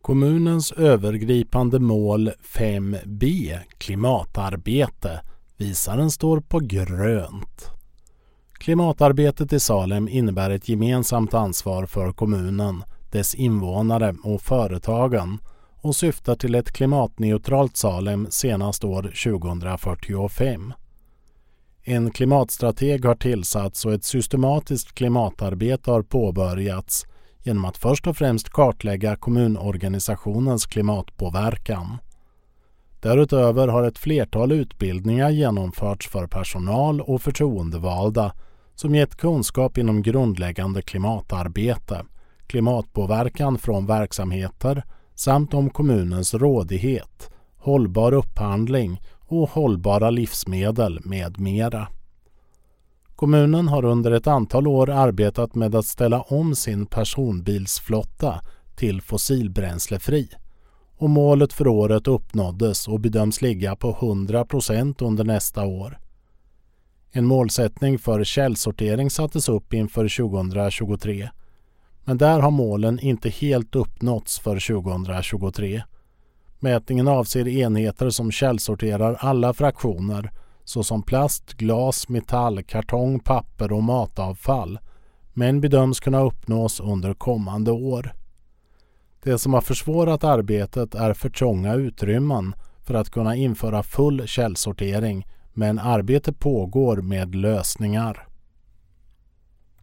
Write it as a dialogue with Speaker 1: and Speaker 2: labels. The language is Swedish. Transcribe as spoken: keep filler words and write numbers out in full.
Speaker 1: Kommunens övergripande mål fem B, klimatarbete, visaren står på grönt. Klimatarbetet i Salem innebär ett gemensamt ansvar för kommunen, dess invånare och företagen och syftar till ett klimatneutralt Salem senast år tjugohundrafyrtiofem. En klimatstrateg har tillsatts och ett systematiskt klimatarbete har påbörjats genom att först och främst kartlägga kommunorganisationens klimatpåverkan. Därutöver har ett flertal utbildningar genomförts för personal och förtroendevalda som gett kunskap inom grundläggande klimatarbete, klimatpåverkan från verksamheter samt om kommunens rådighet, hållbar upphandling och hållbara livsmedel med mera. Kommunen har under ett antal år arbetat med att ställa om sin personbilsflotta till fossilbränslefri och målet för året uppnåddes och bedöms ligga på hundra procent under nästa år. En målsättning för källsortering sattes upp inför tjugohundratjugotre, men där har målen inte helt uppnåtts för tjugohundratjugotre. Mätningen avser enheter som källsorterar alla fraktioner såsom plast, glas, metall, kartong, papper och matavfall, men bedöms kunna uppnås under kommande år. Det som har försvårat arbetet är för trånga utrymmen för att kunna införa full källsortering, men arbete pågår med lösningar.